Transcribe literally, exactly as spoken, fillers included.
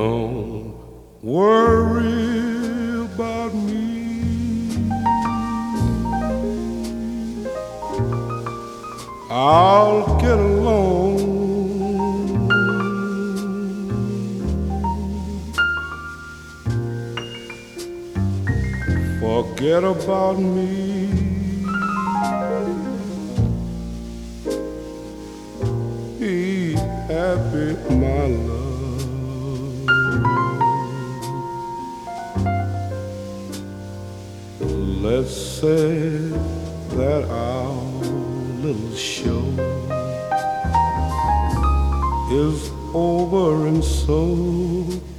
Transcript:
Don't worry about me. I'll get along. Forget about me. Be happy, my love. Let's say that our little show is over, and so